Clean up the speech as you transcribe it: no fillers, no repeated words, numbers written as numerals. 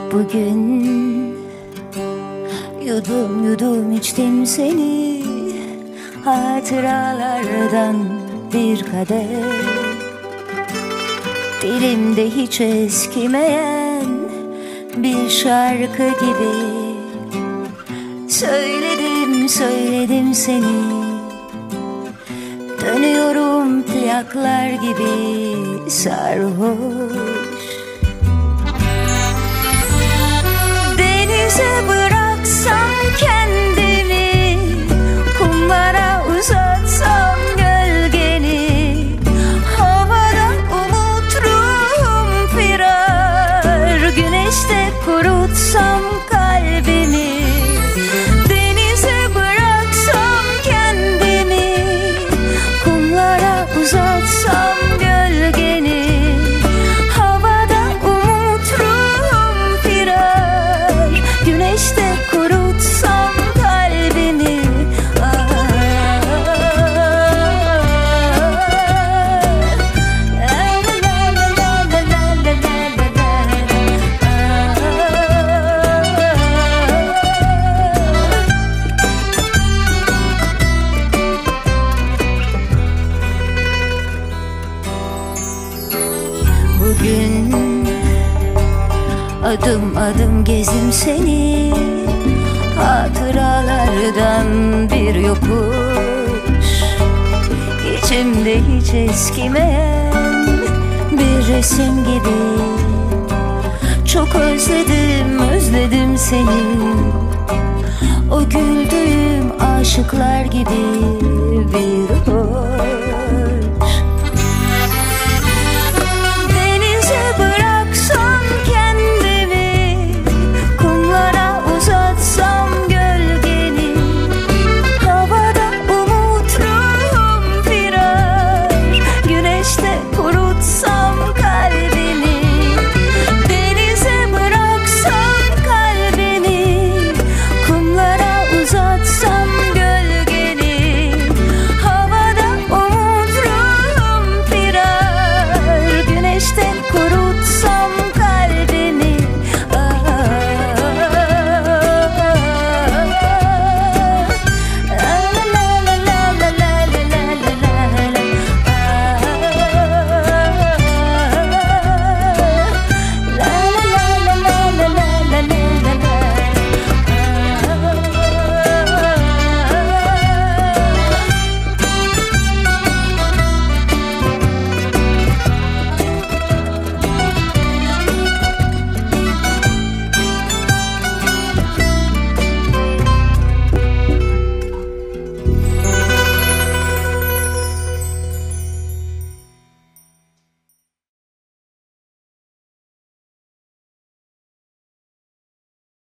Bugün yudum yudum içtim seni, hatıralardan bir kadeh. Dilimde hiç eskimeyen bir şarkı gibi söyledim söyledim seni. Dönüyorum plaklar gibi sarhoş. Denize bıraksam kendimi, kumlara uzatsam gölgeni, havada umut ruhum firar, güneşte kurutsam kalbimi. Denize bıraksam kendimi, kumlara uzatsam gölgeni, havada umut ruhum firar, güneşte kurutsam kalbimi. Bugün adım adım gezdim seni, hatıralardan bir yokuş. İçimde hiç eskimeyen bir resim gibi. Çok özledim özledim seni, o güldüğüm aşıklar gibi bir